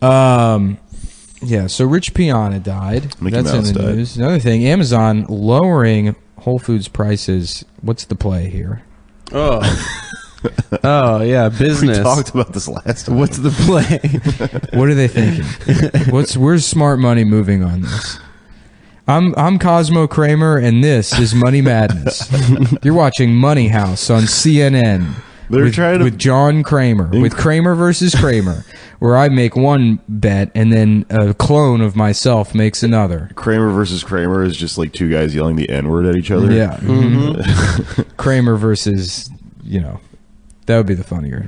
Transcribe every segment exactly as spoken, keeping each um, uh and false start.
Um, yeah. So Rich Piana died. Mickey That's Mouse in the died. news. Another thing, Amazon lowering Whole Foods prices. What's the play here? Oh. Oh, yeah, business. We talked about this last time. What's the play? What are they thinking? What's where's smart money moving on this? I'm I'm Cosmo Kramer, and this is Money Madness. You're watching Money House on C N N. They're with, trying to- with John Kramer, with Kramer versus Kramer, where I make one bet and then a clone of myself makes another. Kramer versus Kramer is just like two guys yelling the N-word at each other. Yeah. Mm-hmm. Kramer versus, you know, that would be the funnier.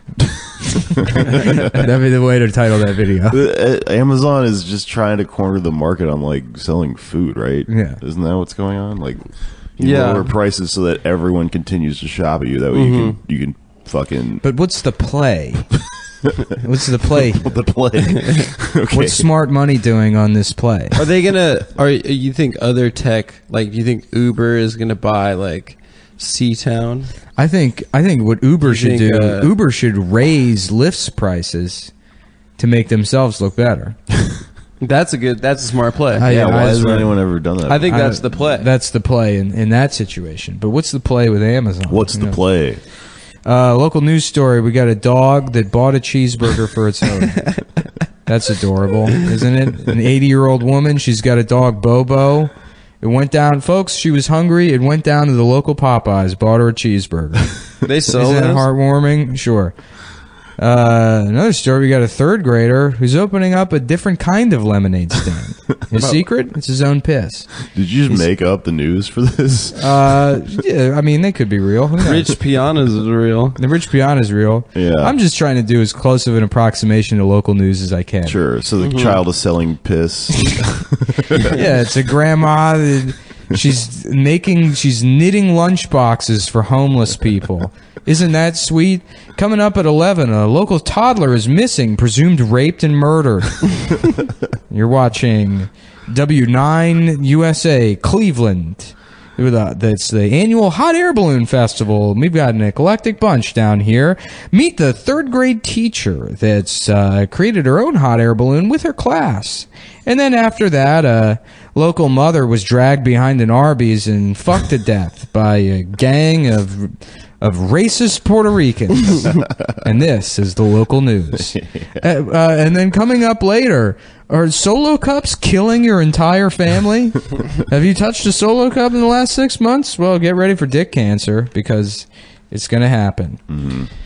That'd be the way to title that video. Uh, Amazon is just trying to corner the market on like selling food, right? Yeah. Isn't that what's going on? Like, you Yeah. lower prices so that everyone continues to shop at you. That way Mm-hmm. you can you can fucking But what's the play? What's the play? the play. Okay. What's smart money doing on this play? Are they gonna? Are you think other tech, like, do you think Uber is gonna buy like C-Town? I think I think what Uber You should think, do, uh, Uber should raise Lyft's prices to make themselves look better. That's a good. That's a smart play. I- yeah, I why just hasn't read- anyone ever done that? I think I- that's the play. That's the play in, in that situation. But what's the play with Amazon? What's You the know? play? Uh, local news story. We got a dog that bought a cheeseburger for its owner. That's adorable, isn't it? An eighty-year-old woman. She's got a dog, Bobo. It went down, folks. She was hungry. It went down to the local Popeyes, bought her a cheeseburger. They sell Isn't that those? heartwarming? Sure. Uh, another story. We got a third grader who's opening up a different kind of lemonade stand. His secret? It's his own piss. Did you just make up the news for this? Uh, yeah, I mean, they could be real. Who knows? Rich Pianas is real. The Rich Piana is real. Yeah. I'm just trying to do as close of an approximation to local news as I can. Sure. So Mm-hmm. the child is selling piss. Yeah, it's a grandma. That she's making, she's knitting lunch boxes for homeless people. Isn't that sweet? Coming up at eleven, a local toddler is missing, presumed raped and murdered. You're watching W nine U S A, Cleveland. That's the annual Hot Air Balloon Festival. We've got an eclectic bunch down here. Meet the third grade teacher that's uh, created her own hot air balloon with her class. And then after that, a local mother was dragged behind an Arby's and fucked to death by a gang of of racist Puerto Ricans. And this is the local news. uh, uh, and then coming up later, are Solo Cups killing your entire family? Have you touched a Solo Cup in the last six months? Well, get ready for dick cancer because it's going to happen. Mm-hmm.